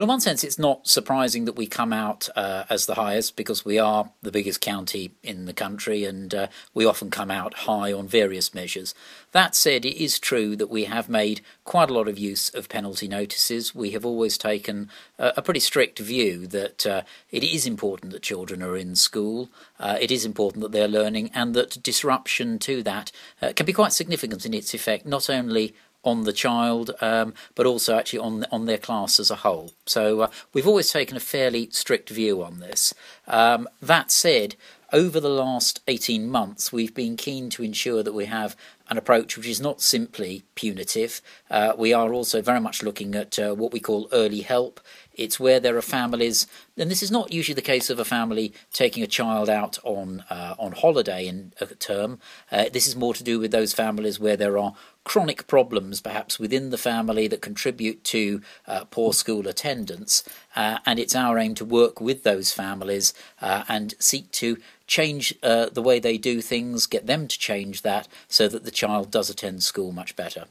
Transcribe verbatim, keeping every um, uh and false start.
In one sense, it's not surprising that we come out uh, as the highest because we are the biggest county in the country and uh, we often come out high on various measures. That said, it is true that we have made quite a lot of use of penalty notices. We have always taken a, a pretty strict view that uh, it is important that children are in school, uh, it is important that they're learning, and that disruption to that uh, can be quite significant in its effect, not only on the child, um, but also actually on on their class as a whole. So uh, we've always taken a fairly strict view on this. Um, that said, over the last eighteen months, we've been keen to ensure that we have an approach which is not simply punitive. Uh, we are also very much looking at uh, what we call early help. It's where there are families, and this is not usually the case of a family taking a child out on uh, on holiday in a term. Uh, this is more to do with those families where there are chronic problems perhaps within the family that contribute to uh, poor school attendance, uh, and it's our aim to work with those families uh, and seek to change uh, the way they do things, get them to change that so that the child does attend school much better.